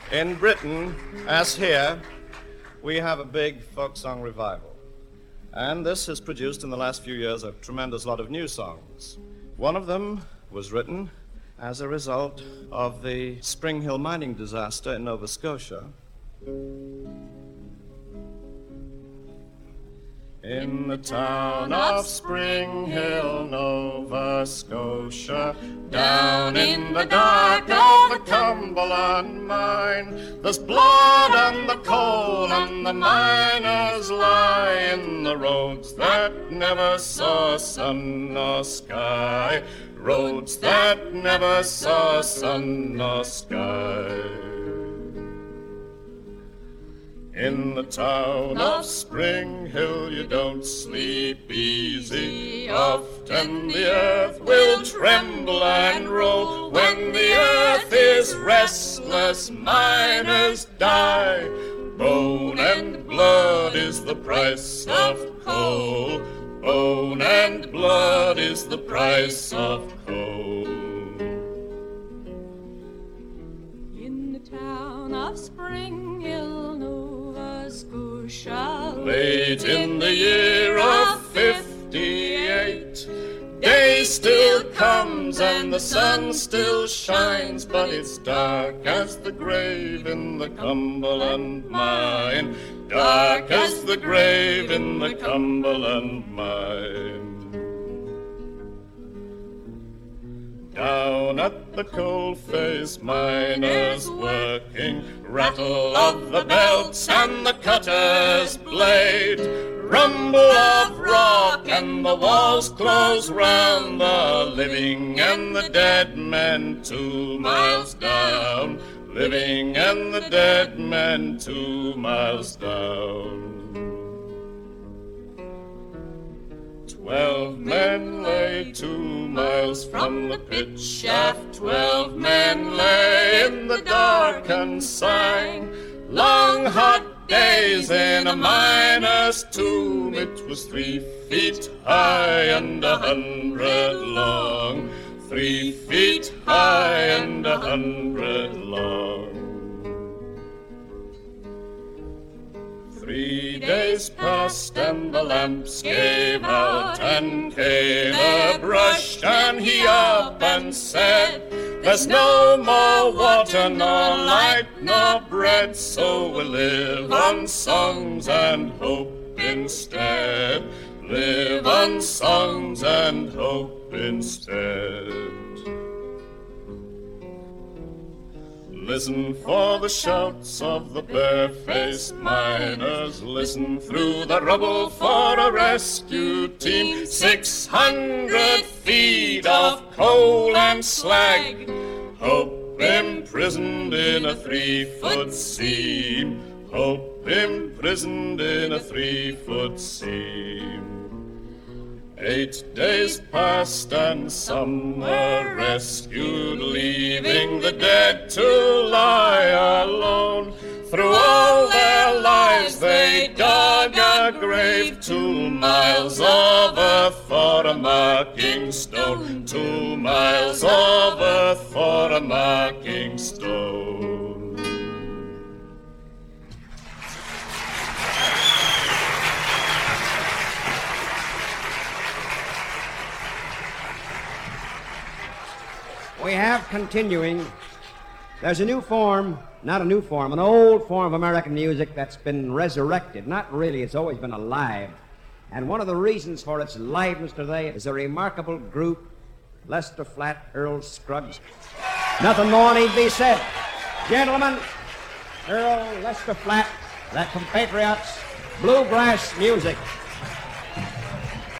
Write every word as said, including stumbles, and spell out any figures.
In Britain, as here, we have a big folk song revival. And this has produced in the last few years a tremendous lot of new songs. One of them was written as a result of the Spring Hill mining disaster in Nova Scotia. In the town of Spring Hill, Nova Scotia, down in the dark of the Cumberland mine, there's blood on the coal and the miners lie in the roads that never saw sun nor sky, roads that never saw sun nor sky. In the town of Spring Hill you don't sleep easy. Often the earth will tremble and roll. When the earth is restless, miners die. Bone and blood is the price of coal. Bone and blood is the price of coal. In the town of Spring Hill, Nova Scotia, late in the year of fifty-eight, day still comes and the sun still shines, but it's dark as the grave in the Cumberland mine, dark as the grave in the Cumberland mine. Down at the coalface, miners working, rattle of the belts and the cutter's blade, rumble of rock and the walls close round the living and the dead men two miles down, living and the dead men two miles down. Twelve men lay two miles from the pit shaft, twelve men lay in the darkened sign. Long hot days in a miner's tomb, it was three feet high and a hundred long, three feet high and a hundred long. Three days passed and the lamps gave out, and Caleb rushed and he up and said, there's no more water, nor light, nor bread, so we'll live on songs and hope instead, live on songs and hope instead. Listen for the shouts of the barefaced miners, listen through the rubble for a rescue team. Six hundred feet of coal and slag, hope imprisoned in a three-foot seam, hope imprisoned in a three-foot seam. Eight days passed and some were rescued, leaving the dead to lie alone. Through all their lives they dug a grave, two miles of earth for a marking stone, two miles of earth for a marking stone. We have continuing. There's a new form, not a new form, an old form of American music that's been resurrected. Not really, it's always been alive. And one of the reasons for its liveness today is a remarkable group, Lester Flatt, Earl Scruggs. Nothing more need be said. Gentlemen, Earl Lester Flatt, that compatriots, bluegrass music.